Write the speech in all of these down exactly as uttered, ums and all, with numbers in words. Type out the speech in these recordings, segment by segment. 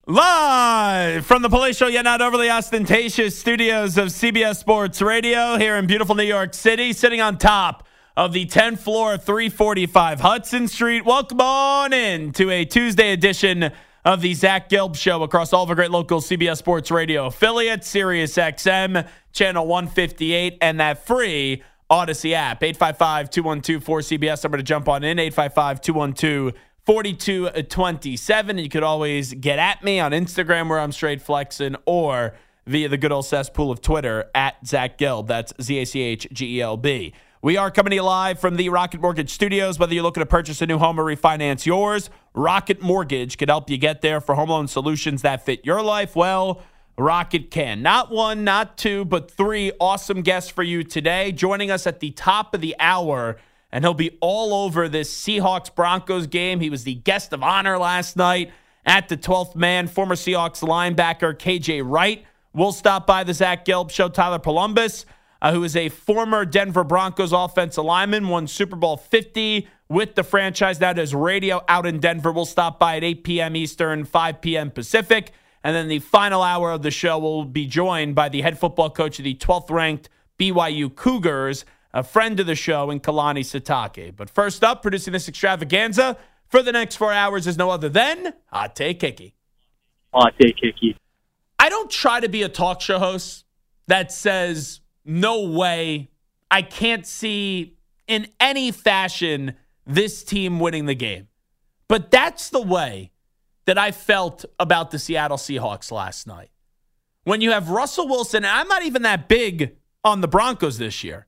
Live from the palatial yet not overly ostentatious studios of C B S Sports Radio here in beautiful New York City, sitting on top of the tenth floor, three forty-five Hudson Street. Welcome on in to a Tuesday edition of the Zach Gelb Show across all of our great local C B S Sports Radio affiliates, Sirius X M, channel one fifty-eight, and that free Odyssey app. eight five five, two one two, four C B S. Number to jump on in, eight five five, two one two, four two two seven. You could always get at me on Instagram where I'm straight flexing, or via the good old cesspool of Twitter at Zach Gelb. That's Z A C H G E L B. We are coming to you live from the Rocket Mortgage Studios. Whether you're looking to purchase a new home or refinance yours, Rocket Mortgage could help you get there for home loan solutions that fit your life. Well, Rocket can. Not one, not two, but three awesome guests for you today. Joining us at the top of the hour, and he'll be all over this Seahawks-Broncos game. He was the guest of honor last night at the twelfth man. Former Seahawks linebacker K J Wright will stop by the Zach Gelb Show. Tyler Polumbus, uh, who is a former Denver Broncos offensive lineman, won Super Bowl fifty with the franchise. Now does radio out in Denver. Will stop by at eight p.m. Eastern, five p.m. Pacific. And then the final hour of the show will be joined by the head football coach of the twelfth-ranked B Y U Cougars, a friend of the show in Kalani Sitake. But first up, producing this extravaganza for the next four hours is no other than Hot Take Hickey. Hot Take Hickey. I don't try to be a talk show host that says, no way, I can't see in any fashion this team winning the game. But that's the way that I felt about the Seattle Seahawks last night. When you have Russell Wilson, and I'm not even that big on the Broncos this year.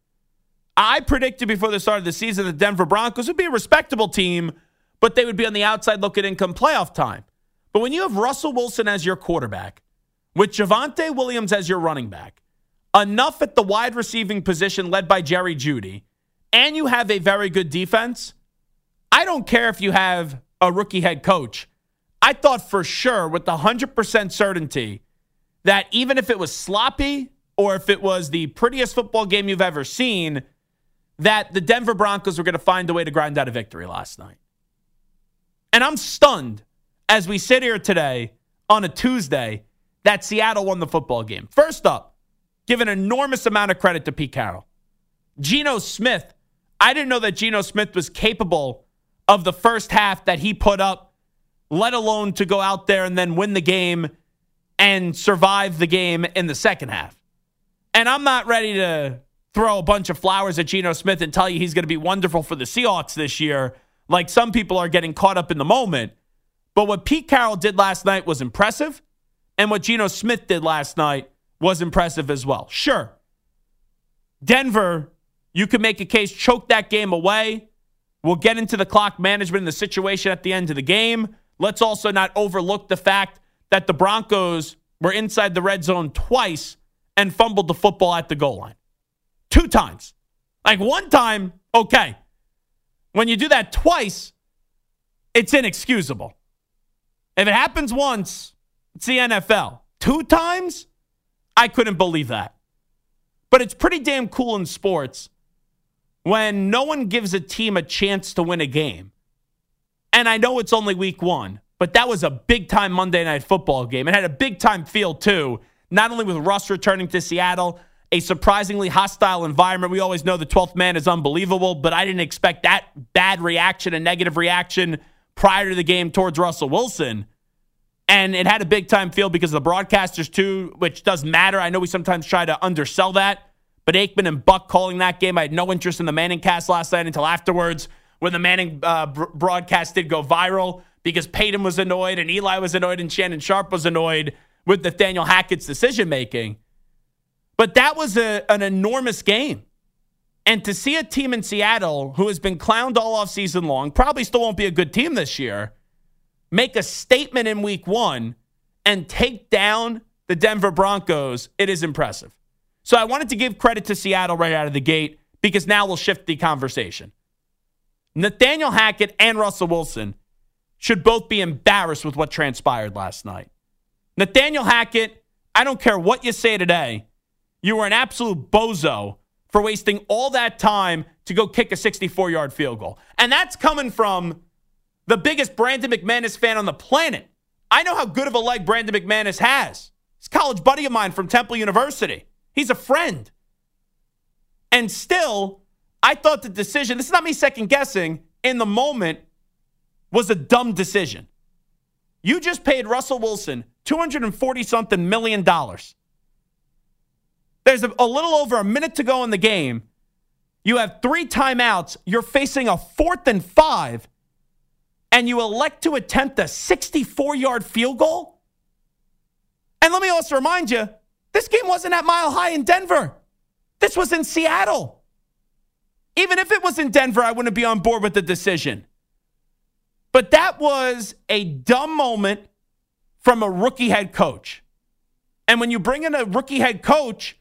I predicted before the start of the season the Denver Broncos would be a respectable team, but they would be on the outside looking in come playoff time. But when you have Russell Wilson as your quarterback, with Javonte Williams as your running back, enough at the wide receiving position led by Jerry Jeudy, and you have a very good defense, I don't care if you have a rookie head coach. I thought for sure with the one hundred percent certainty that even if it was sloppy or if it was the prettiest football game you've ever seen, that the Denver Broncos were going to find a way to grind out a victory last night. And I'm stunned as we sit here today on a Tuesday that Seattle won the football game. First up, give an enormous amount of credit to Pete Carroll. Geno Smith, I didn't know that Geno Smith was capable of the first half that he put up, let alone to go out there and then win the game and survive the game in the second half. And I'm not ready to throw a bunch of flowers at Geno Smith and tell you he's going to be wonderful for the Seahawks this year, like some people are getting caught up in the moment. But what Pete Carroll did last night was impressive, and what Geno Smith did last night was impressive as well. Sure, Denver, you could make a case, choke that game away. We'll get into the clock management and the situation at the end of the game. Let's also not overlook the fact that the Broncos were inside the red zone twice and fumbled the football at the goal line. Two times. Like one time, okay. When you do that twice, it's inexcusable. If it happens once, it's the N F L. Two times? I couldn't believe that. But it's pretty damn cool in sports when no one gives a team a chance to win a game. And I know it's only week one, but that was a big-time Monday Night Football game. It had a big-time feel, too, not only with Russ returning to Seattle, a surprisingly hostile environment. We always know the twelfth man is unbelievable, but I didn't expect that bad reaction and negative reaction prior to the game towards Russell Wilson. And it had a big-time feel because of the broadcasters, too, which does matter. I know we sometimes try to undersell that, but Aikman and Buck calling that game, I had no interest in the Manning cast last night until afterwards when the Manning uh, br- broadcast did go viral because Peyton was annoyed and Eli was annoyed and Shannon Sharp was annoyed with Nathaniel Hackett's decision-making. But that was a, an enormous game. And to see a team in Seattle who has been clowned all offseason long, probably still won't be a good team this year, make a statement in week one and take down the Denver Broncos, it is impressive. So I wanted to give credit to Seattle right out of the gate because now we'll shift the conversation. Nathaniel Hackett and Russell Wilson should both be embarrassed with what transpired last night. Nathaniel Hackett, I don't care what you say today, you were an absolute bozo for wasting all that time to go kick a sixty-four-yard field goal. And that's coming from the biggest Brandon McManus fan on the planet. I know how good of a leg Brandon McManus has. He's a college buddy of mine from Temple University. He's a friend. And still, I thought the decision, this is not me second guessing, in the moment was a dumb decision. You just paid Russell Wilson two hundred forty something million dollars. There's a, a little over a minute to go in the game. You have three timeouts. You're facing a fourth and five, and you elect to attempt a sixty-four-yard field goal? And let me also remind you, this game wasn't at Mile High in Denver. This was in Seattle. Even if it was in Denver, I wouldn't be on board with the decision. But that was a dumb moment from a rookie head coach. And when you bring in a rookie head coach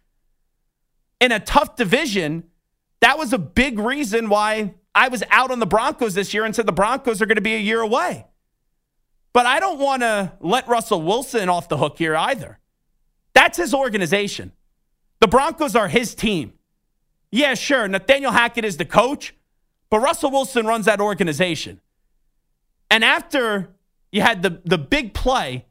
in a tough division, that was a big reason why I was out on the Broncos this year and said the Broncos are going to be a year away. But I don't want to let Russell Wilson off the hook here either. That's his organization. The Broncos are his team. Yeah, sure, Nathaniel Hackett is the coach, but Russell Wilson runs that organization. And after you had the, the big play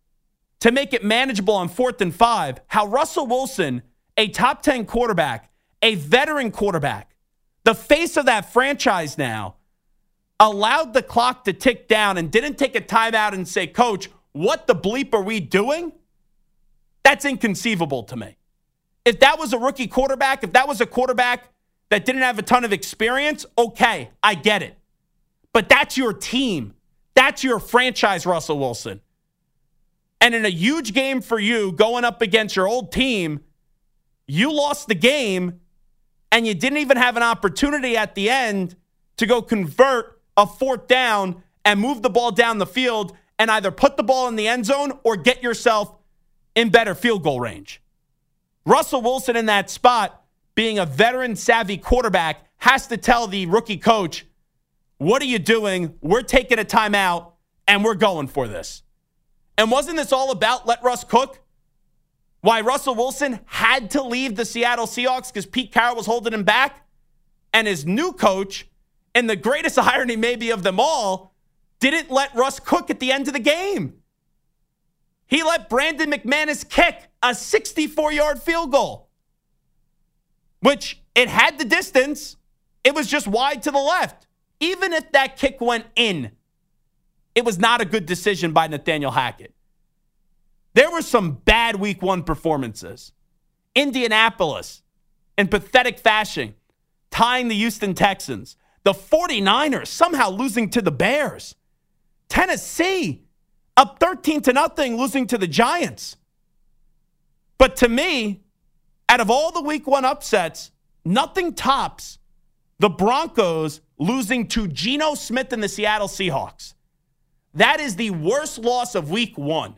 to make it manageable on fourth and five, how Russell Wilson, a top ten quarterback, a veteran quarterback, the face of that franchise now, allowed the clock to tick down and didn't take a timeout and say, Coach, what the bleep are we doing? That's inconceivable to me. If that was a rookie quarterback, if that was a quarterback that didn't have a ton of experience, okay, I get it. But that's your team. That's your franchise, Russell Wilson. And in a huge game for you going up against your old team, you lost the game and you didn't even have an opportunity at the end to go convert a fourth down and move the ball down the field and either put the ball in the end zone or get yourself in better field goal range. Russell Wilson in that spot, being a veteran-savvy quarterback, has to tell the rookie coach, what are you doing? We're taking a timeout, and we're going for this. And wasn't this all about let Russ cook? Why Russell Wilson had to leave the Seattle Seahawks because Pete Carroll was holding him back? And his new coach, and the greatest irony maybe of them all, didn't let Russ cook at the end of the game. He let Brandon McManus kick a sixty-four-yard field goal, which it had the distance. It was just wide to the left. Even if that kick went in, it was not a good decision by Nathaniel Hackett. There were some bad week one performances. Indianapolis, in pathetic fashion, tying the Houston Texans. The 49ers somehow losing to the Bears. Tennessee, up thirteen to nothing, losing to the Giants. But to me, out of all the week one upsets, nothing tops the Broncos losing to Geno Smith and the Seattle Seahawks. That is the worst loss of week one.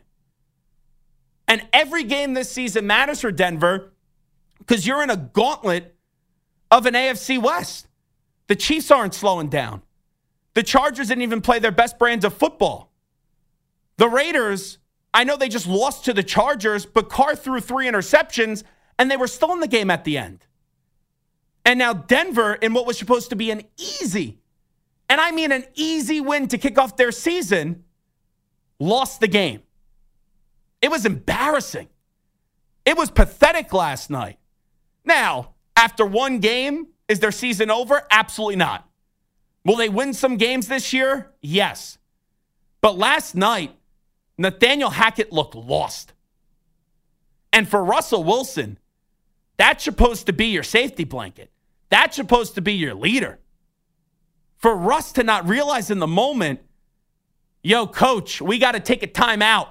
And every game this season matters for Denver because you're in a gauntlet of an A F C West. The Chiefs aren't slowing down. The Chargers didn't even play their best brands of football. The Raiders, I know they just lost to the Chargers, but Carr threw three interceptions, and they were still in the game at the end. And now Denver, in what was supposed to be an easy, and I mean an easy win to kick off their season, lost the game. It was embarrassing. It was pathetic last night. Now, after one game, is their season over? Absolutely not. Will they win some games this year? Yes. But last night, Nathaniel Hackett looked lost. And for Russell Wilson, that's supposed to be your safety blanket. That's supposed to be your leader. For Russ to not realize in the moment, yo, coach, we got to take a timeout.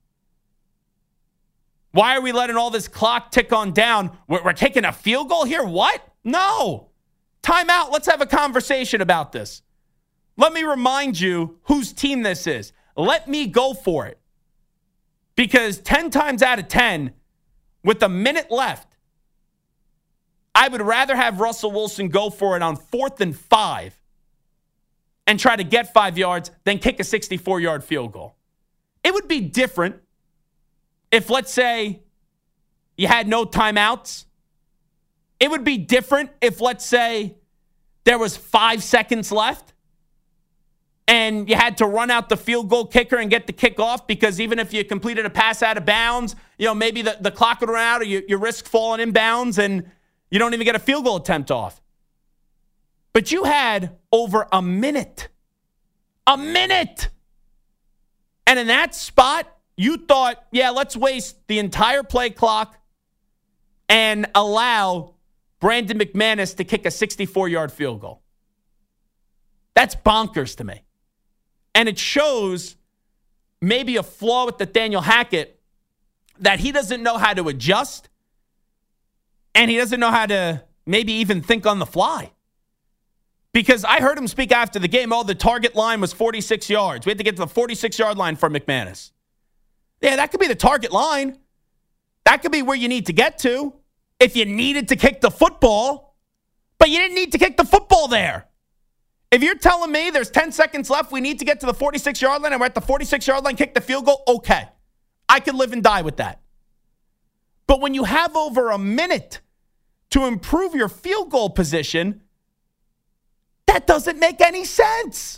Why are we letting all this clock tick on down? We're, we're taking a field goal here? What? No. Timeout. Let's have a conversation about this. Let me remind you whose team this is. Let me go for it. Because ten times out of ten, with a minute left, I would rather have Russell Wilson go for it on fourth and five and try to get five yards than kick a sixty-four-yard field goal. It would be different if, let's say, you had no timeouts. It would be different if, let's say, there was five seconds left. and you had to run out the field goal kicker and get the kickoff because even if you completed a pass out of bounds, you know, maybe the, the clock would run out or you, you risk falling in bounds and you don't even get a field goal attempt off. But you had over a minute. A minute. And in that spot, you thought, yeah, let's waste the entire play clock and allow Brandon McManus to kick a sixty-four-yard field goal. That's bonkers to me. And it shows maybe a flaw with Nathaniel Hackett that he doesn't know how to adjust and he doesn't know how to maybe even think on the fly. Because I heard him speak after the game, oh, the target line was forty-six yards. We had to get to the forty-six-yard line for McManus. Yeah, that could be the target line. That could be where you need to get to if you needed to kick the football. But you didn't need to kick the football there. If you're telling me there's ten seconds left, we need to get to the forty-six-yard line, and we're at the forty-six-yard line, kick the field goal, okay. I could live and die with that. But when you have over a minute to improve your field goal position, that doesn't make any sense.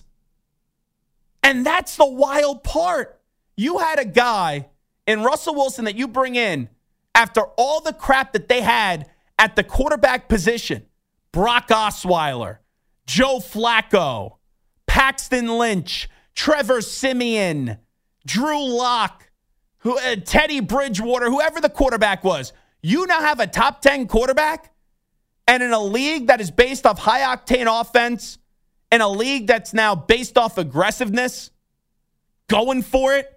And that's the wild part. You had a guy in Russell Wilson that you bring in after all the crap that they had at the quarterback position. Brock Osweiler, Joe Flacco, Paxton Lynch, Trevor Siemian, Drew Lock, who, uh, Teddy Bridgewater, whoever the quarterback was. You now have a top ten quarterback, and in a league that is based off high-octane offense, in a league that's now based off aggressiveness, going for it,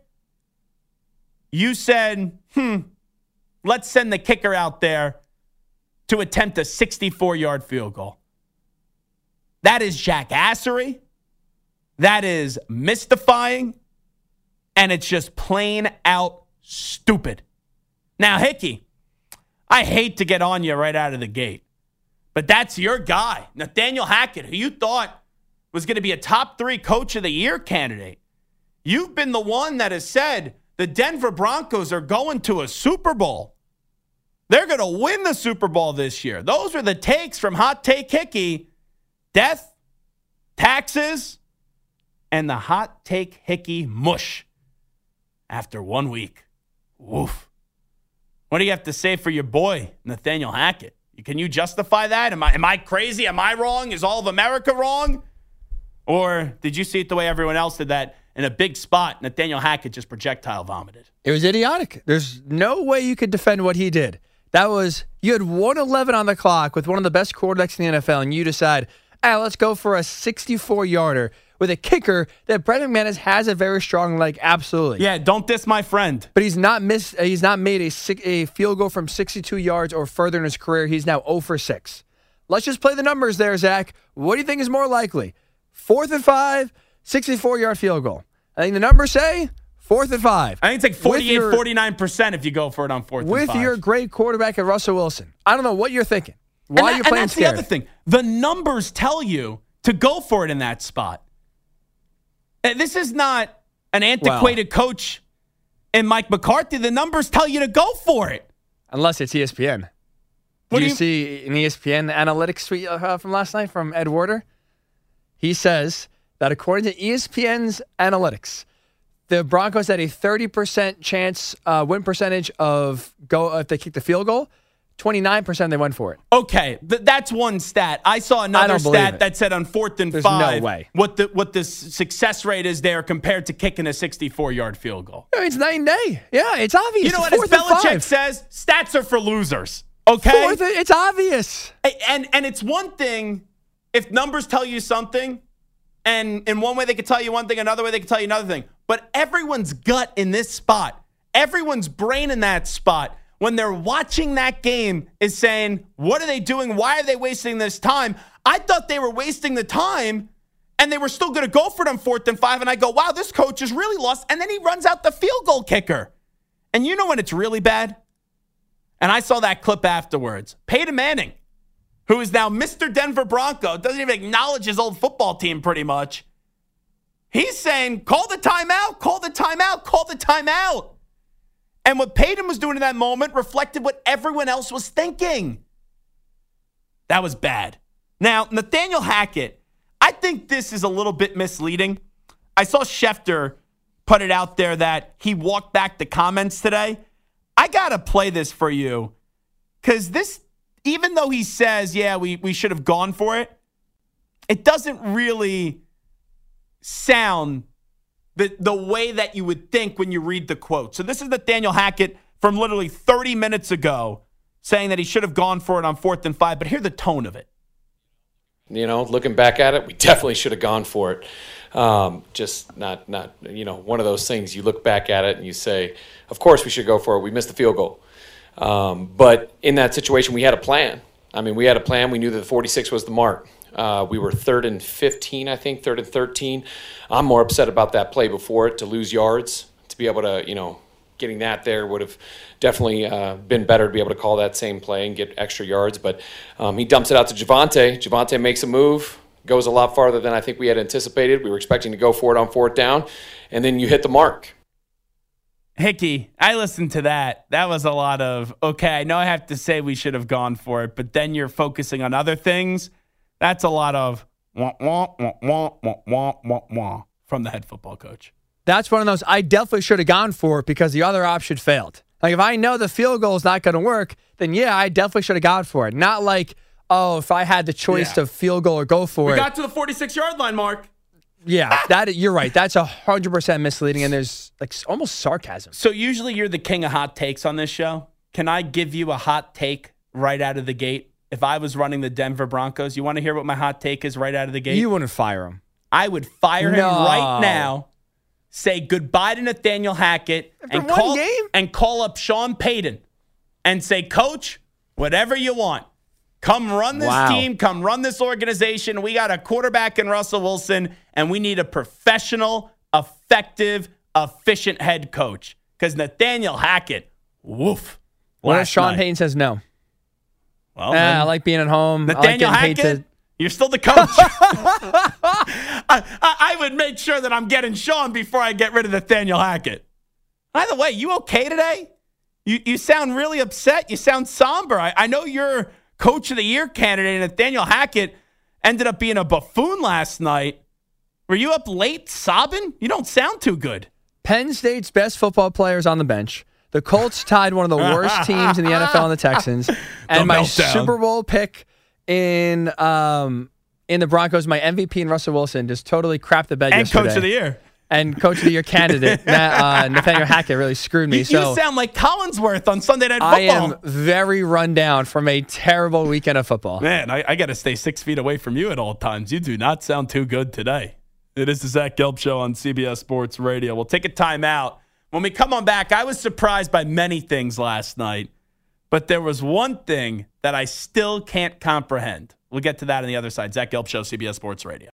you said, hmm, let's send the kicker out there to attempt a sixty-four-yard field goal. That is jackassery. That is mystifying. And it's just plain out stupid. Now, Hickey, I hate to get on you right out of the gate, but that's your guy, Nathaniel Hackett, who you thought was going to be a top three coach of the year candidate. You've been the one that has said the Denver Broncos are going to a Super Bowl. They're going to win the Super Bowl this year. Those are the takes from Hot Take Hickey. Death, taxes, and the Hot Take Hickey mush after one week. Woof. What do you have to say for your boy, Nathaniel Hackett? Can you justify that? Am I, am I crazy? Am I wrong? Is all of America wrong? Or did you see it the way everyone else did, that in a big spot, Nathaniel Hackett just projectile vomited? It was idiotic. There's no way you could defend what he did. That was, you had one eleven on the clock with one of the best quarterbacks in the N F L, and you decide, ah, let's go for a sixty-four-yarder with a kicker that Brandon McManus has a very strong leg, absolutely. Yeah, don't diss my friend. But he's not missed. He's not made a, a field goal from sixty-two yards or further in his career. He's now zero for six. Let's just play the numbers there, Zach. What do you think is more likely? Fourth and five, sixty-four-yard field goal. I think the numbers say fourth and five. I think it's like forty-eight, forty-nine percent if you go for it on fourth and five. With your great quarterback at Russell Wilson. I don't know what you're thinking. Why that, are you playing and that's scared? the other thing. The numbers tell you to go for it in that spot. This is not an antiquated well, coach in Mike McCarthy. The numbers tell you to go for it. Unless it's E S P N. What Did you, you see an E S P N analytics suite uh, from last night from Ed Werder? He says that according to E S P N's analytics, the Broncos had a thirty percent chance uh, win percentage of go uh, if they kick the field goal. twenty-nine percent they went for it. Okay, th- that's one stat. I saw another I stat that said on fourth and There's five, no way. what the what the s- success rate is there compared to kicking a sixty-four-yard field goal. I mean, it's night and day. Yeah, it's obvious. You know it's what? As Belichick says, stats are for losers. Okay, fourth, it's obvious. And and it's one thing if numbers tell you something, and in one way they could tell you one thing, another way they could tell you another thing. But everyone's gut in this spot, everyone's brain in that spot, when they're watching that game is saying, what are they doing? Why are they wasting this time? I thought they were wasting the time, and they were still going to go for it on fourth and five. And I go, wow, this coach is really lost. And then he runs out the field goal kicker. And you know when it's really bad? And I saw that clip afterwards. Peyton Manning, who is now Mister Denver Bronco, doesn't even acknowledge his old football team pretty much. He's saying, call the timeout, call the timeout, call the timeout. And what Peyton was doing in that moment reflected what everyone else was thinking. That was bad. Now, Nathaniel Hackett, I think this is a little bit misleading I saw Schefter put it out there that he walked back the comments today. I got to play this for you because this, even though he says, yeah, we, we should have gone for it, it doesn't really sound the, the way that you would think when you read the quote. So this is Nathaniel Hackett from literally thirty minutes ago saying that he should have gone for it on fourth and five, but hear the tone of it. You know, looking back at it, we definitely should have gone for it. Um, just not, not, you know, one of those things you look back at it and you say, of course we should go for it. We missed the field goal. Um, but in that situation, we had a plan. I mean, we had a plan. We knew that the forty-six was the mark. Uh, we were third and fifteen, I think, third and thirteen. I'm more upset about that play before it, to lose yards, to be able to, you know, getting that there would have definitely uh, been better to be able to call that same play and get extra yards. But um, he dumps it out to Javonte. Javonte makes a move, goes a lot farther than I think we had anticipated. We were expecting to go for it on fourth down, and then you hit the mark. Hickey, I listened to that. That was a lot of, okay, I know I have to say we should have gone for it, but then you're focusing on other things. That's a lot of wah, wah, wah, wah, wah, wah, wah, wah from the head football coach. That's one of those, I definitely should have gone for it because the other option failed. Like, if I know the field goal is not going to work, then yeah, I definitely should have gone for it. Not like, oh, if I had the choice Yeah. to field goal or go for We it. got to the forty-six-yard line, Mark. Yeah, that you're right. That's one hundred percent misleading, and there's like almost sarcasm. So usually you're the king of hot takes on this show. Can I give you a hot take right out of the gate? If I was running the Denver Broncos, you want to hear what my hot take is right out of the gate? You wouldn't fire him. I would fire him No. right now, say goodbye to Nathaniel Hackett, After and one call, game? and call up Sean Payton and say, Coach, whatever you want. Come run this Wow. team. Come run this organization. We got a quarterback in Russell Wilson, and we need a professional, effective, efficient head coach. Because Nathaniel Hackett, woof. What if last Sean night. Payton says no? Well, Ah, then- I like being at home. Nathaniel I like getting Hackett, paid to. you're still the coach. I, I, I would make sure that I'm getting Sean before I get rid of Nathaniel Hackett. By the way, you okay today? You you sound really upset. You sound somber. I, I know you're coach of the year candidate. Nathaniel Hackett ended up being a buffoon last night. Were you up late sobbing? You don't sound too good. Penn State's best football players on the bench. The Colts tied one of the worst teams in the N F L and the Texans. And The my meltdown. Super Bowl pick in um in the Broncos, my M V P in Russell Wilson, just totally crapped the bed And yesterday. coach of the year. And coach of the year candidate, Matt, uh, Nathaniel Hackett, really screwed me. You, so you sound like Collinsworth on Sunday Night Football. I am very run down from a terrible weekend of football. Man, I, I got to stay six feet away from you at all times. You do not sound too good today. It is the Zach Gelb Show on C B S Sports Radio. We'll take a time out. When we come on back, I was surprised by many things last night, but there was one thing that I still can't comprehend. We'll get to that on the other side. Zach Gelb Show, C B S Sports Radio.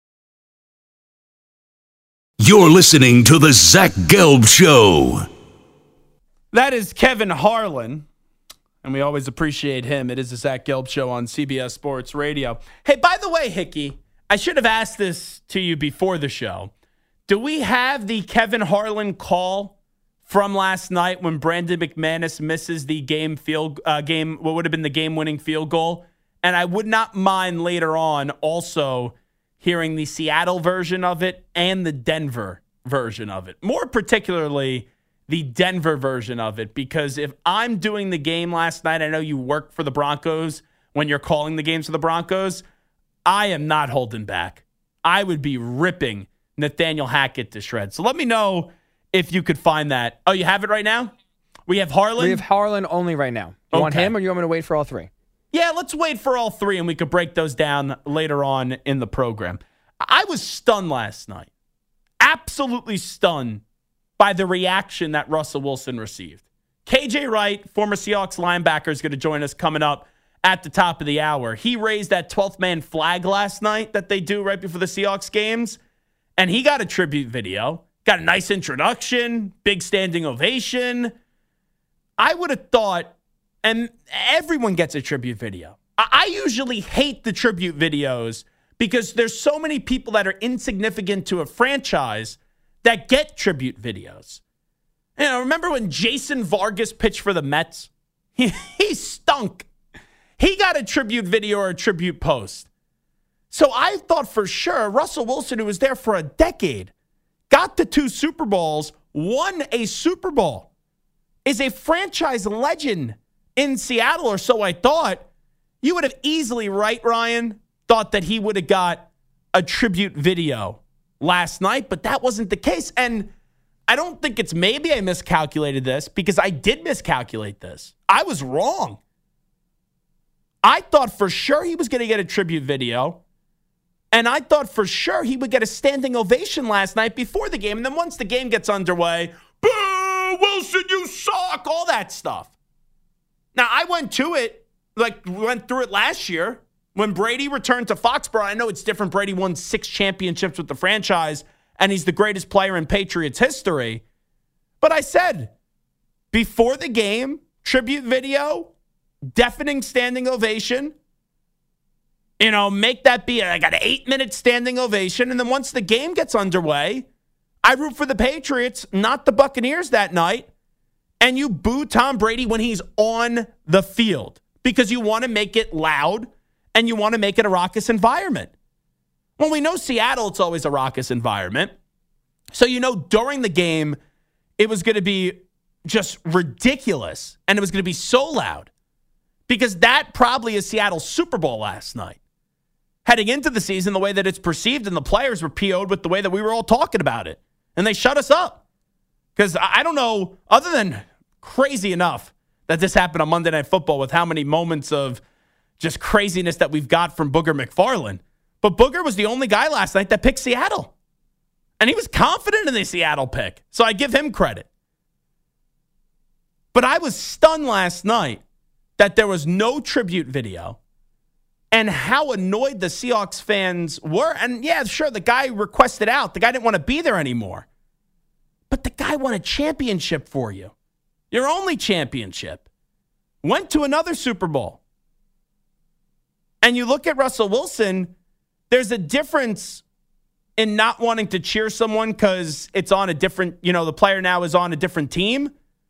You're listening to the Zach Gelb Show. That is Kevin Harlan, and we always appreciate him. It is the Zach Gelb Show on C B S Sports Radio. Hey, by the way, Hickey, I should have asked this to you before the show. Do we have the Kevin Harlan call from last night when Brandon McManus misses the game field uh, game, what would have been the game-winning field goal? And I would not mind later on also hearing the Seattle version of it and the Denver version of it. More particularly, the Denver version of it, because if I'm doing the game last night, I know you work for the Broncos when you're calling the games for the Broncos, I am not holding back. I would be ripping Nathaniel Hackett to shreds. So let me know if you could find that. Oh, you have it right now? We have Harlan? We have Harlan only right now. You want Okay. him or you want me to wait for all three? Yeah, let's wait for all three and we could break those down later on in the program. I was stunned last night. Absolutely stunned by the reaction that Russell Wilson received. K J Wright, former Seahawks linebacker, is going to join us coming up at the top of the hour. He raised that twelfth man flag last night that they do right before the Seahawks games, and he got a tribute video. Got a nice introduction, big standing ovation. I would have thought, and everyone gets a tribute video. I, I usually hate the tribute videos because there's so many people that are insignificant to a franchise that get tribute videos. You know, remember when Jason Vargas pitched for the Mets? He, he stunk. He got a tribute video or a tribute post. So I thought for sure Russell Wilson, who was there for a decade, got to two Super Bowls, won a Super Bowl, is a franchise legend in Seattle, or so I thought. You would have easily, right, Ryan, thought that he would have got a tribute video last night, but that wasn't the case. And I don't think it's maybe I miscalculated this, because I did miscalculate this. I was wrong. I thought for sure he was going to get a tribute video, and I thought for sure he would get a standing ovation last night before the game. And then once the game gets underway, boo, Wilson, you suck, all that stuff. Now, I went to it, like went through it last year when Brady returned to Foxborough. I know it's different. Brady won six championships with the franchise, and he's the greatest player in Patriots history. But I said, before the game, tribute video, deafening standing ovation. You know, make that be like an eight-minute standing ovation. And then once the game gets underway, I root for the Patriots, not the Buccaneers that night. And you boo Tom Brady when he's on the field because you want to make it loud and you want to make it a raucous environment. Well, we know Seattle, it's always a raucous environment. So you know during the game, it was going to be just ridiculous. And it was going to be so loud. Because that probably is Seattle's Super Bowl last night. Heading into the season, the way that it's perceived, and the players were P O'd with the way that we were all talking about it. And they shut us up. Because I don't know, other than crazy enough that this happened on Monday Night Football with how many moments of just craziness that we've got from Booger McFarland. But Booger was the only guy last night that picked Seattle. And he was confident in the Seattle pick. So I give him credit. But I was stunned last night that there was no tribute video and how annoyed the Seahawks fans were. And yeah, sure, the guy requested out. The guy didn't want to be there anymore. But the guy won a championship for you. Your only championship. Went to another Super Bowl. And you look at Russell Wilson, there's a difference in not wanting to cheer someone because it's on a different, you know, the player now is on a different team,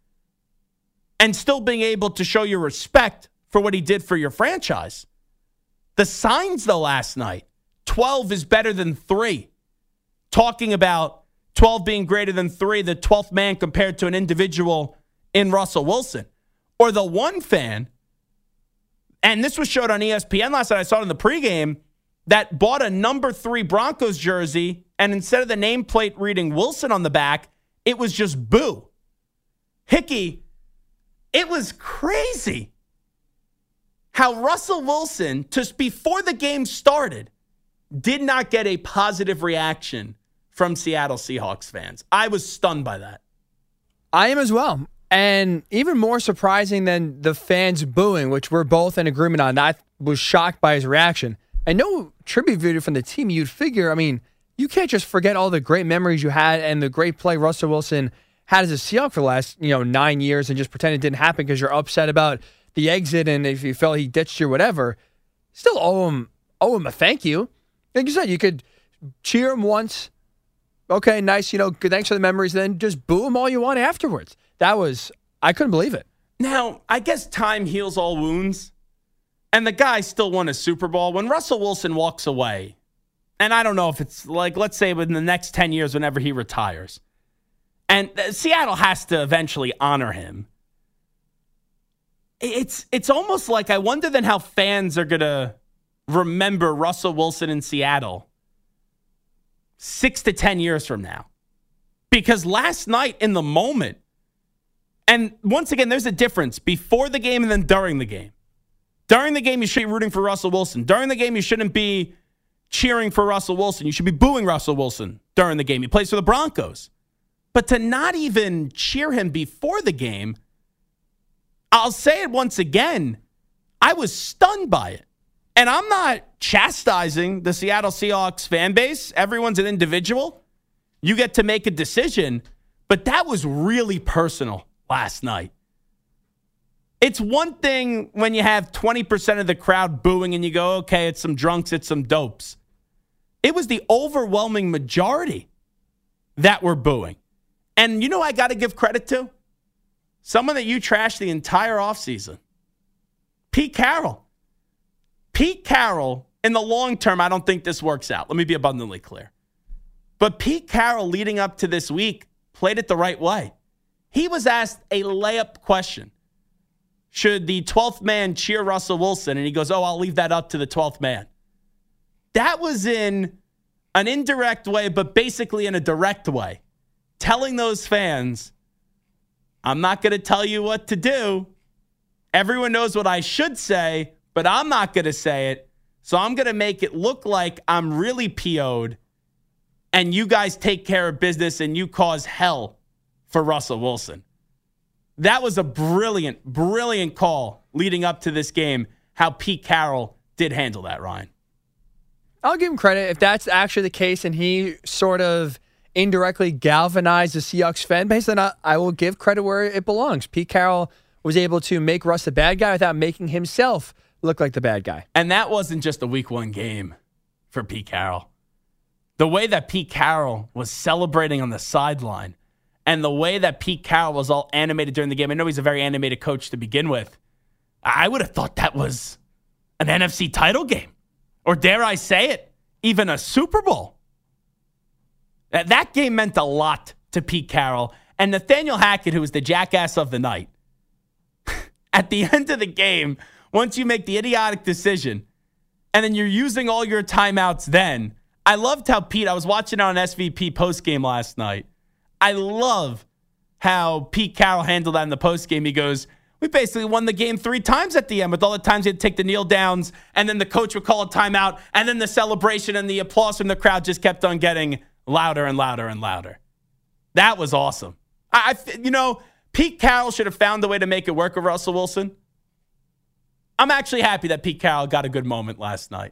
and still being able to show your respect for what he did for your franchise. The signs, though, last night, twelve is better than three. Talking about twelve being greater than three, the twelfth man compared to an individual in Russell Wilson. Or the one fan, and this was showed on E S P N last night, I saw it in the pregame, that bought a number three Broncos jersey, and instead of the nameplate reading Wilson on the back, it was just boo. Hickey, it was crazy how Russell Wilson, just before the game started, did not get a positive reaction from Seattle Seahawks fans. I was stunned by that. I am as well. And even more surprising than the fans booing, which we're both in agreement on. I was shocked by his reaction. And no tribute video from the team. You'd figure, I mean, you can't just forget all the great memories you had and the great play Russell Wilson had as a Seahawk for the last, you know, nine years and just pretend it didn't happen because you're upset about the exit and if you felt he ditched you or whatever. Still owe him, owe him a thank you. Like you said, you could cheer him once. Okay, nice, you know, good, thanks for the memories. Then just boo him all you want afterwards. That was, I couldn't believe it. Now, I guess time heals all wounds. And the guy still won a Super Bowl. When Russell Wilson walks away, and I don't know if it's like, let's say within the next ten years, whenever he retires, and Seattle has to eventually honor him. It's it's almost like I wonder then how fans are going to remember Russell Wilson in Seattle six to ten years from now. Because last night in the moment, and once again, there's a difference before the game and then during the game. During the game, you should be rooting for Russell Wilson. During the game, you shouldn't be cheering for Russell Wilson. You should be booing Russell Wilson during the game. He plays for the Broncos. But to not even cheer him before the game, I'll say it once again, I was stunned by it. And I'm not chastising the Seattle Seahawks fan base. Everyone's an individual. You get to make a decision. But that was really personal last night. It's one thing when you have twenty percent of the crowd booing and you go, okay, it's some drunks, it's some dopes. It was the overwhelming majority that were booing. And you know I got to give credit to? Someone that you trashed the entire offseason. Pete Carroll. Pete Carroll, in the long term, I don't think this works out. Let me be abundantly clear. But Pete Carroll, leading up to this week, played it the right way. He was asked a layup question. Should the twelfth man cheer Russell Wilson? And he goes, oh, I'll leave that up to the twelfth man. That was in an indirect way, but basically in a direct way. Telling those fans, I'm not going to tell you what to do. Everyone knows what I should say, but I'm not going to say it. So I'm going to make it look like I'm really P O'd and you guys take care of business and you cause hell for Russell Wilson. That was a brilliant, brilliant call leading up to this game, how Pete Carroll did handle that, Ryan. I'll give him credit if that's actually the case and he sort of indirectly galvanized the Seahawks fan base, then I, I will give credit where it belongs. Pete Carroll was able to make Russ the bad guy without making himself look like the bad guy. And that wasn't just a week one game for Pete Carroll. The way that Pete Carroll was celebrating on the sideline and the way that Pete Carroll was all animated during the game. I know he's a very animated coach to begin with. I would have thought that was an N F C title game. Or dare I say it, even a Super Bowl. That game meant a lot to Pete Carroll. And Nathaniel Hackett, who was the jackass of the night, at the end of the game, once you make the idiotic decision, and then you're using all your timeouts then, I loved how Pete, I was watching it on S V P postgame last night. I love how Pete Carroll handled that in the postgame. He goes, we basically won the game three times at the end with all the times he had to take the kneel downs, and then the coach would call a timeout, and then the celebration and the applause from the crowd just kept on getting louder and louder and louder. That was awesome. I, you know, Pete Carroll should have found a way to make it work with Russell Wilson. I'm actually happy that Pete Carroll got a good moment last night.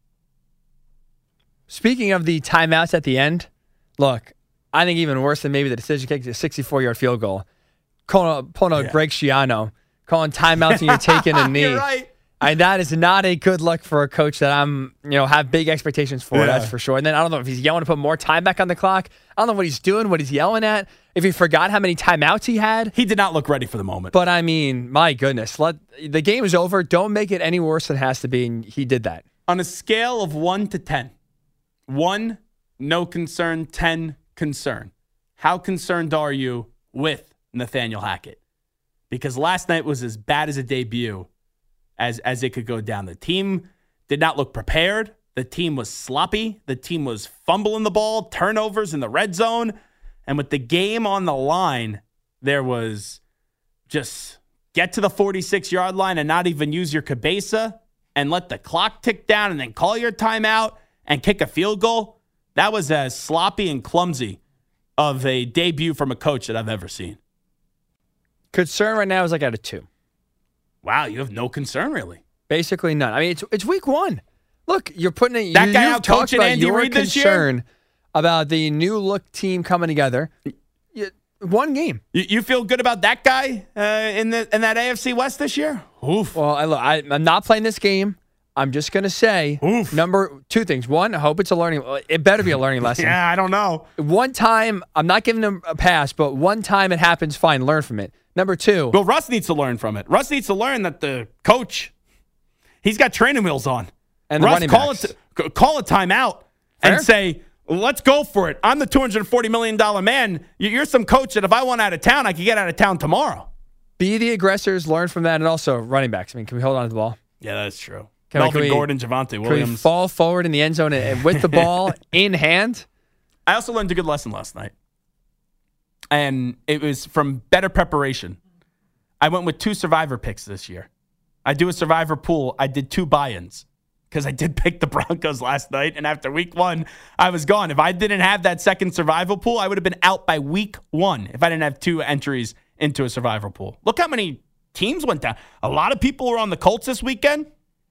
Speaking of the timeouts at the end, look, I think even worse than maybe the decision kick, the sixty-four-yard field goal. Calling, pulling out yeah. Greg Schiano, calling timeouts and you're taking a knee. You're right. And that is not a good look for a coach that I'm, you know, have big expectations for, yeah. that's for sure. And then I don't know if he's yelling to put more time back on the clock. I don't know what he's doing, what he's yelling at. If he forgot how many timeouts he had. He did not look ready for the moment. But I mean, my goodness, let the game is over. Don't make it any worse than it has to be. And he did that. On a scale of one to ten, one, no concern, ten, concern. How concerned are you with Nathaniel Hackett? Because last night was as bad as a debut as as it could go down. The team did not look prepared. The team was sloppy. The team was fumbling the ball, turnovers in the red zone. And with the game on the line, there was just get to the forty-six-yard line and not even use your cabeza and let the clock tick down and then call your timeout and kick a field goal. That was as sloppy and clumsy of a debut from a coach that I've ever seen. Concern right now is like at a two. Wow, you have no concern, really. Basically none. I mean, it's it's week one. Look, you're putting it. That you, guy you've out talked coaching about Andy your Reid this concern year? About the new look team coming together. You, one game. You, you feel good about that guy uh, in the in that A F C West this year? Oof. Well, I, look, I, I'm not playing this game. I'm just gonna say Oof. number two things. One, I hope it's a learning. It better be a learning lesson. Yeah, I don't know. One time, I'm not giving them a pass, but one time it happens, fine. Learn from it. Number two. Well, Russ needs to learn from it. Russ needs to learn that the coach, he's got training wheels on. And Russ, running call backs. it call a timeout Fair? and say, let's go for it. I'm the two hundred forty million dollars man. You're some coach that if I want out of town, I could get out of town tomorrow. Be the aggressors, learn from that, and also running backs. I mean, can we hold on to the ball? Yeah, that's true. Can Melvin we, Gordon, Javonte can Williams. we fall forward in the end zone and with the ball in hand? I also learned a good lesson last night. And it was from better preparation. I went with two survivor picks this year. I do a survivor pool. I did two buy-ins because I did pick the Broncos last night. And after week one, I was gone. If I didn't have that second survival pool, I would have been out by week one if I didn't have two entries into a survivor pool. Look how many teams went down. A lot of people were on the Colts this weekend.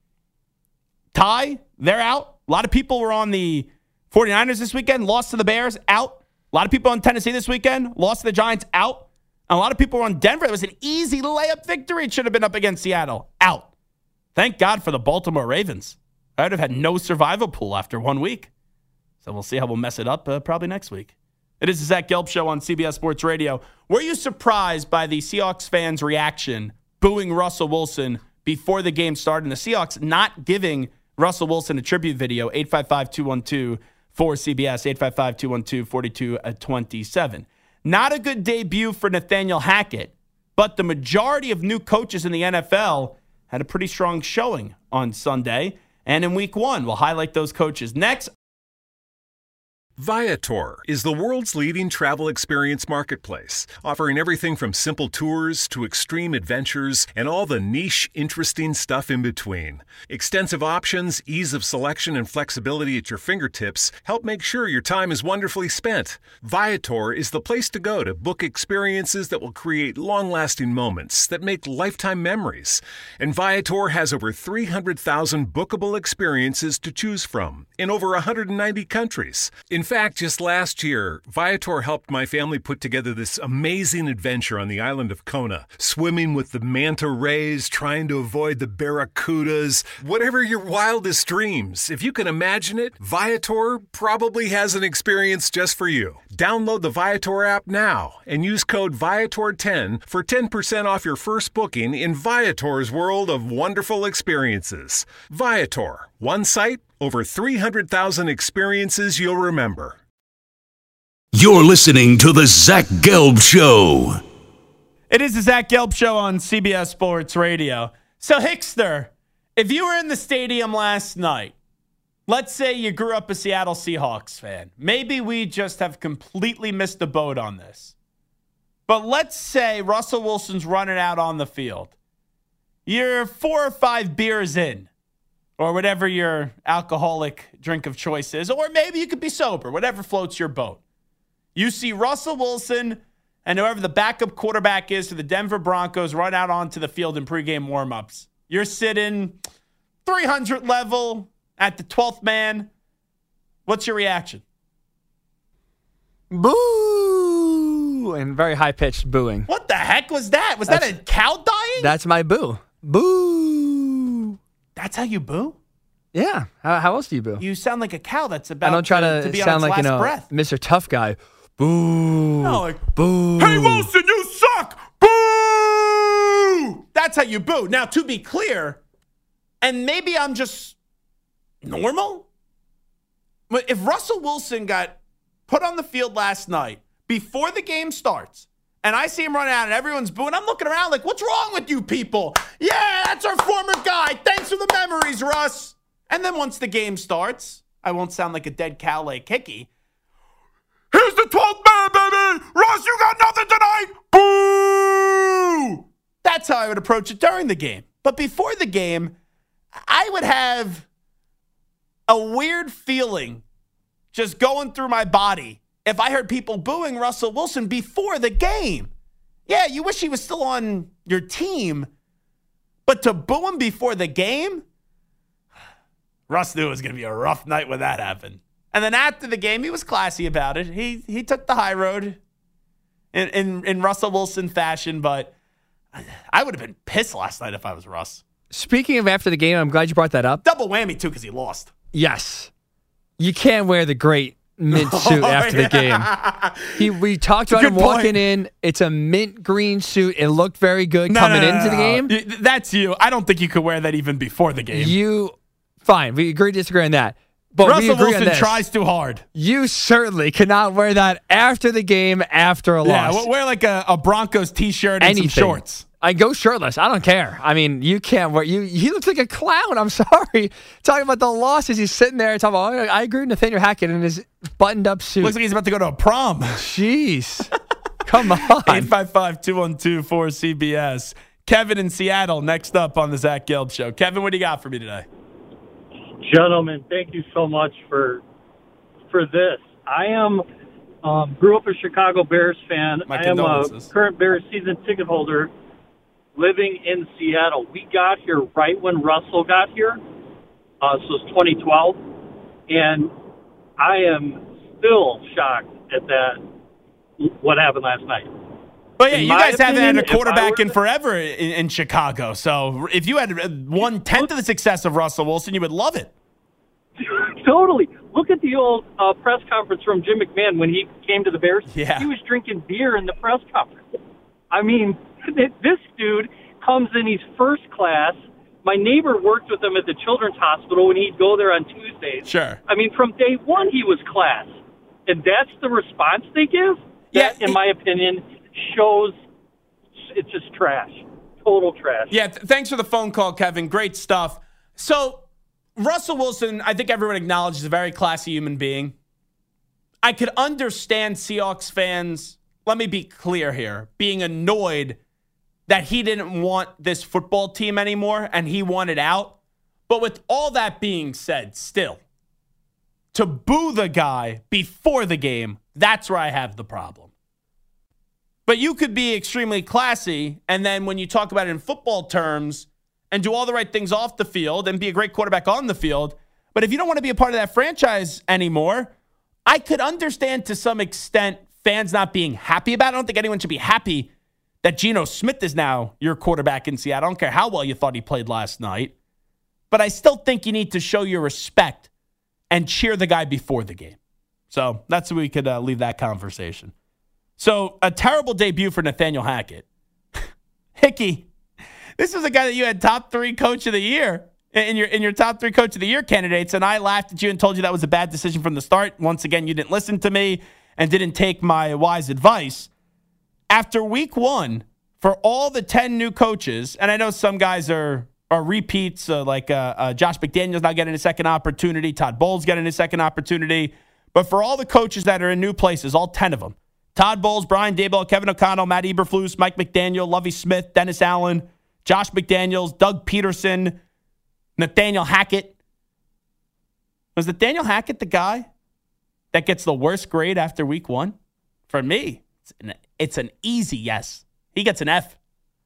Ty, they're out. A lot of people were on the 49ers this weekend, lost to the Bears, out. A lot of people on Tennessee this weekend, lost to the Giants, out. And a lot of people were on Denver. It was an easy layup victory. It should have been up against Seattle, out. Thank God for the Baltimore Ravens. I would have had no survival pool after one week. So we'll see how we'll mess it up uh, probably next week. It is the Zach Gelb Show on C B S Sports Radio. Were you surprised by the Seahawks fans' reaction booing Russell Wilson before the game started? And the Seahawks not giving Russell Wilson a tribute video, eight five five, two one two, for C B S, eight five five, two one two, four two two seven. Not a good debut for Nathaniel Hackett, but the majority of new coaches in the N F L had a pretty strong showing on Sunday and in week one. We'll highlight those coaches next. Viator is the world's leading travel experience marketplace, offering everything from simple tours to extreme adventures and all the niche, interesting stuff in between. Extensive options, ease of selection, and flexibility at your fingertips help make sure your time is wonderfully spent. Viator is the place to go to book experiences that will create long-lasting moments that make lifetime memories. And Viator has over three hundred thousand bookable experiences to choose from in over one hundred ninety countries. In In fact, just last year, Viator helped my family put together this amazing adventure on the island of Kona, swimming with the manta rays, trying to avoid the barracudas, whatever your wildest dreams. If you can imagine it, Viator probably has an experience just for you. Download the Viator app now and use code Viator ten for ten percent off your first booking in Viator's world of wonderful experiences. Viator, one site, over three hundred thousand experiences you'll remember. You're listening to The Zach Gelb Show. It is the Zach Gelb Show on C B S Sports Radio. So, Hickster, if you were in the stadium last night, let's say you grew up a Seattle Seahawks fan. Maybe we just have completely missed the boat on this. But let's say Russell Wilson's running out on the field. You're four or five beers in, or whatever your alcoholic drink of choice is, or maybe you could be sober, whatever floats your boat. You see Russell Wilson and whoever the backup quarterback is for the Denver Broncos run out onto the field in pregame warmups. You're sitting three hundred level at the twelfth man. What's your reaction? Boo! And very high-pitched booing. What the heck was that? Was That's, that a cow dying? That's my boo. Boo! That's how you boo? Yeah. How, how else do you boo? You sound like a cow that's about I don't try to, to, to be sound on its like, you last know, breath. Mister Tough Guy. Boo. No, like, boo. Hey, Wilson, you suck. Boo! That's how you boo. Now, to be clear, and maybe I'm just normal, but if Russell Wilson got put on the field last night before the game starts, and I see him run out and everyone's booing, I'm looking around like, what's wrong with you people? Yeah, that's our former guy. Thanks for the memories, Russ. And then once the game starts, I won't sound like a dead cow like Hickey. Here's the twelfth man, baby. Russ, you got nothing tonight. Boo! That's how I would approach it during the game. But before the game, I would have a weird feeling just going through my body if I heard people booing Russell Wilson before the game. Yeah, you wish he was still on your team, but to boo him before the game? Russ knew it was going to be a rough night when that happened. And then after the game, he was classy about it. He he took the high road in, in, in Russell Wilson fashion, but I would have been pissed last night if I was Russ. Speaking of after the game, I'm glad you brought that up. Double whammy, too, because he lost. Yes. You can't wear the great mint suit Oh, after yeah. the game. He, we talked about Good him walking point. in. It's a mint green suit. It looked very good No, coming no, no, into the no. game. Y- That's you. I don't think you could wear that even before the game. You, fine. We agree to disagree on that. But we Russell agree Wilson on this. tries too hard. You certainly cannot wear that after the game, after a Yeah, loss. w- wear like a, a Broncos t-shirt and Anything. some shorts. I go shirtless. I don't care. I mean, you can't wear. You. He looks like a clown. I'm sorry. Talking about the losses, he's sitting there talking about. Oh, I agree with Nathaniel Hackett in his buttoned-up suit. Looks like he's about to go to a prom. Jeez, come on. eight five five, two one two, four C B S. Kevin in Seattle next up on the Zach Gelb Show. Kevin, what do you got for me today? Gentlemen, thank you so much for for this. I am um, grew up a Chicago Bears fan. My I am a condolences. current Bears season ticket holder living in Seattle. We got here right when Russell got here. Uh, so it's twenty twelve. And I am still shocked at that, what happened last night. But yeah, In you my guys haven't had opinion, a if I quarterback were in to- forever in, in Chicago. So if you had one tenth of the success of Russell Wilson, you would love it. Totally. Look at the old uh, press conference from Jim McMahon when he came to the Bears. Yeah. He was drinking beer in the press conference. I mean, this dude comes in, he's first class, My neighbor worked with him at the Children's Hospital when he'd go there on Tuesdays. Sure. I mean, from day one, he was class. And that's the response they give? That, Yeah, in my opinion, shows it's just trash. Total trash. Yeah, th- thanks for the phone call, Kevin. Great stuff. So, Russell Wilson, I think everyone acknowledges, is a very classy human being. I could understand Seahawks fans, let me be clear here, being annoyed that he didn't want this football team anymore and he wanted out. But with all that being said, still, to boo the guy before the game, that's where I have the problem. But you could be extremely classy, and then when you talk about it in football terms and do all the right things off the field and be a great quarterback on the field, but if you don't want to be a part of that franchise anymore, I could understand to some extent fans not being happy about it. I don't think anyone should be happy that Geno Smith is now your quarterback in Seattle. I don't care how well you thought he played last night. But I still think you need to show your respect and cheer the guy before the game. So that's where we could uh, leave that conversation. So a terrible debut for Nathaniel Hackett. Hickey, this is a guy that you had top three coach of the year in your in your top three coach of the year candidates, and I laughed at you and told you that was a bad decision from the start. Once again, you didn't listen to me and didn't take my wise advice. After week one, for all the ten new coaches, and I know some guys are are repeats, uh, like uh, uh, Josh McDaniels not getting a second opportunity, Todd Bowles getting a second opportunity, but for all the coaches that are in new places, all ten of them, Todd Bowles, Brian Daboll, Kevin O'Connell, Matt Eberflus, Mike McDaniel, Lovie Smith, Dennis Allen, Josh McDaniels, Doug Peterson, Nathaniel Hackett. Was Nathaniel Hackett the guy that gets the worst grade after week one? For me, it's an, it's an easy yes. He gets an F.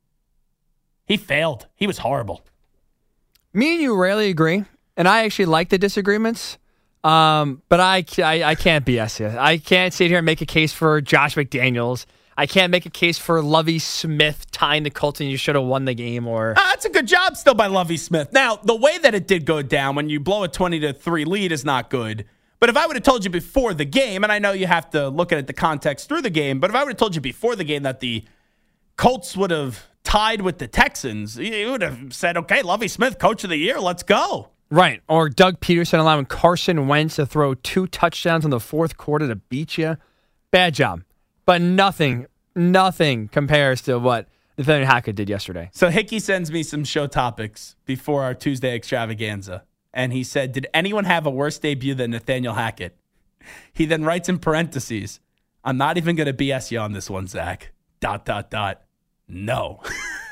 He failed. He was horrible. Me and you rarely agree, and I actually like the disagreements. Um, but I, I, I can't B S you. I can't sit here and make a case for Josh McDaniels. I can't make a case for Lovie Smith tying the Colts and you should have won the game. Or uh, that's a good job still by Lovie Smith. Now, the way that it did go down when you blow a twenty to three lead is not good. But if I would have told you before the game, and I know you have to look at it, the context through the game, but if I would have told you before the game that the Colts would have tied with the Texans, you would have said, okay, Lovie Smith, coach of the year, let's go. Right. Or Doug Peterson allowing Carson Wentz to throw two touchdowns in the fourth quarter to beat you. Bad job. But nothing, nothing compares to what Nathaniel Hackett did yesterday. So Hickey sends me some show topics before our Tuesday extravaganza. And he said, did anyone have a worse debut than Nathaniel Hackett? He then writes in parentheses, I'm not even going to B S you on this one, Zach. Dot, dot, dot. No.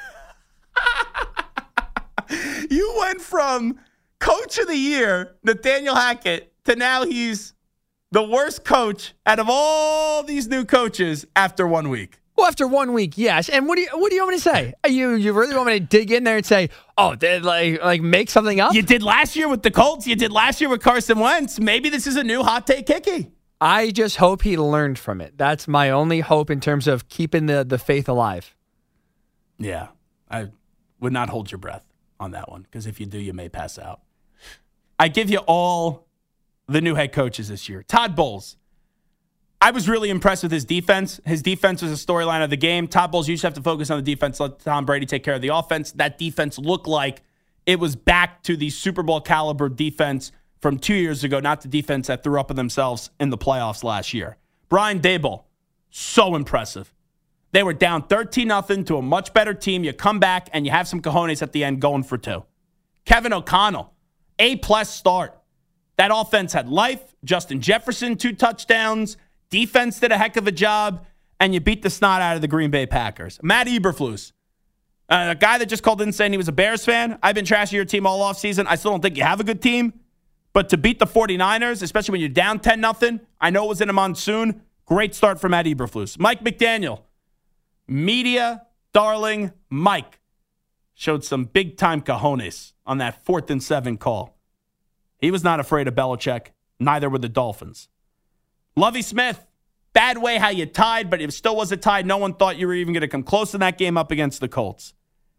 You went from coach of the year, Nathaniel Hackett, to now he's the worst coach out of all these new coaches after one week. Well, after one week, yes. And what do you what do you want me to say? You you really want me to dig in there and say, oh, did like like make something up? You did last year with the Colts. You did last year with Carson Wentz. Maybe this is a new hot take Hickey. I just hope he learned from it. That's my only hope in terms of keeping the, the faith alive. Yeah, I would not hold your breath on that one, because if you do, you may pass out. I give you all the new head coaches this year. Todd Bowles. I was really impressed with his defense. His defense was a storyline of the game. Todd Bowles used to have to focus on the defense, let Tom Brady take care of the offense. That defense looked like it was back to the Super Bowl caliber defense from two years ago, not the defense that threw up on themselves in the playoffs last year. Brian Daboll, so impressive. They were down thirteen nothing to a much better team. You come back and you have some cojones at the end going for two. Kevin O'Connell, A-plus start. That offense had life. Justin Jefferson, two touchdowns. Defense did a heck of a job, and you beat the snot out of the Green Bay Packers. Matt Eberflus, uh, a guy that just called in saying he was a Bears fan. I've been trashing your team all offseason. I still don't think you have a good team. But to beat the 49ers, especially when you're down ten nothing, I know it was in a monsoon. Great start for Matt Eberflus. Mike McDaniel, media darling Mike, showed some big-time cojones on that fourth and seven call. He was not afraid of Belichick. Neither were the Dolphins. Lovie Smith, bad way how you tied, but it still was a tie. No one thought you were even going to come close in that game up against the Colts.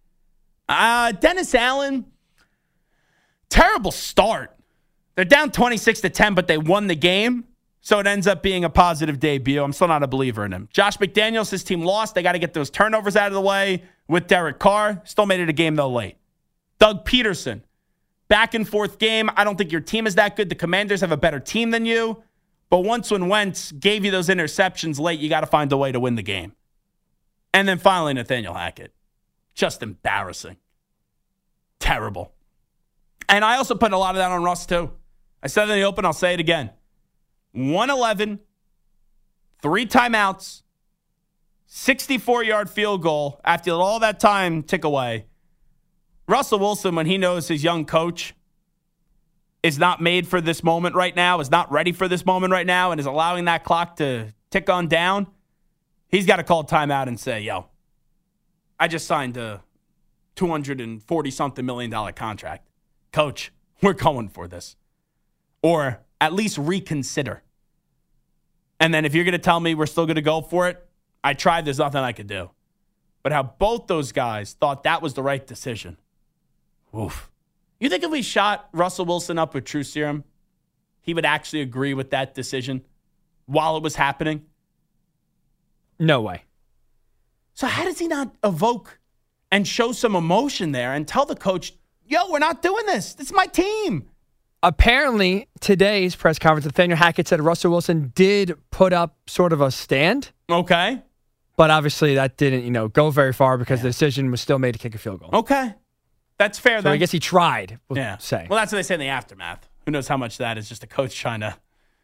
Uh, Dennis Allen, terrible start. They're down twenty-six to ten, but they won the game, so it ends up being a positive debut. I'm still not a believer in him. Josh McDaniels, his team lost. They got to get those turnovers out of the way with Derek Carr. Still made it a game, though, late. Doug Peterson, back and forth game. I don't think your team is that good. The Commanders have a better team than you. But once when Wentz gave you those interceptions late, you got to find a way to win the game. And then finally, Nathaniel Hackett. Just embarrassing. Terrible. And I also put a lot of that on Russ, too. I said it in the open, I'll say it again. one eleven, three timeouts, sixty-four-yard field goal after all that time tick away. Russell Wilson, when he knows his young coach is not made for this moment right now, is not ready for this moment right now, and is allowing that clock to tick on down, he's got to call timeout and say, yo, I just signed a two hundred forty something million dollar contract. Coach, we're going for this. Or at least reconsider. And then if you're going to tell me we're still going to go for it, I tried, there's nothing I could do. But how both those guys thought that was the right decision. Oof. You think if we shot Russell Wilson up with True Serum, he would actually agree with that decision while it was happening? No way. So how does he not evoke and show some emotion there and tell the coach, yo, we're not doing this. This is my team. Apparently, today's press conference, Nathaniel Hackett said Russell Wilson did put up sort of a stand. Okay. But obviously that didn't, you know, go very far because yeah. the decision was still made to kick a field goal. Okay. That's fair, so then. I guess he tried, we'll yeah. say. Well, that's what they say in the aftermath. Who knows how much that is just a coach trying to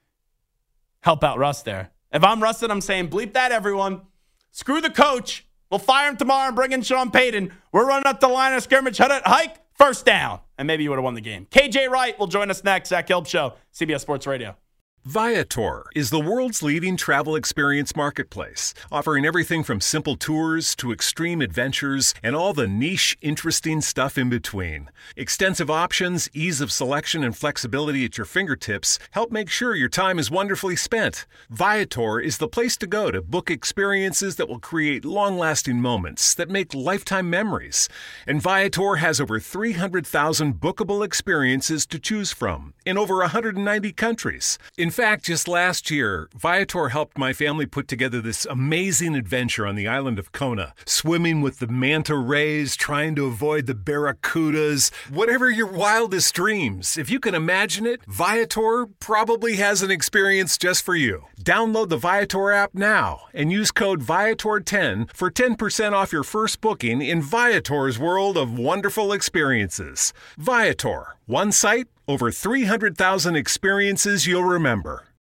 help out Russ there. If I'm Russ, I'm saying, bleep that, everyone. Screw the coach. We'll fire him tomorrow and bring in Sean Payton. We're running up the line of scrimmage. Hike, first down. And maybe you would have won the game. K J Wright will join us next. Zach Gelb Show, C B S Sports Radio. Viator is the world's leading travel experience marketplace, offering everything from simple tours to extreme adventures and all the niche, interesting stuff in between. Extensive options, ease of selection, and flexibility at your fingertips help make sure your time is wonderfully spent. Viator is the place to go to book experiences that will create long-lasting moments that make lifetime memories. And Viator has over three hundred thousand bookable experiences to choose from in over one hundred ninety countries. In In fact, just last year, Viator helped my family put together this amazing adventure on the island of Kona, swimming with the manta rays, trying to avoid the barracudas, whatever your wildest dreams. If you can imagine it, Viator probably has an experience just for you. Download the Viator app now and use code Viator ten for ten percent off your first booking in Viator's world of wonderful experiences. Viator, one site, over three hundred thousand experiences you'll remember.